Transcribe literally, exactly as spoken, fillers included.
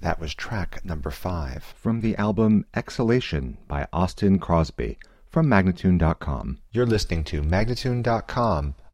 That was track number five. From the album Exhalation by Austin Crosby from Magnatune dot com. You're listening to Magnatune dot com,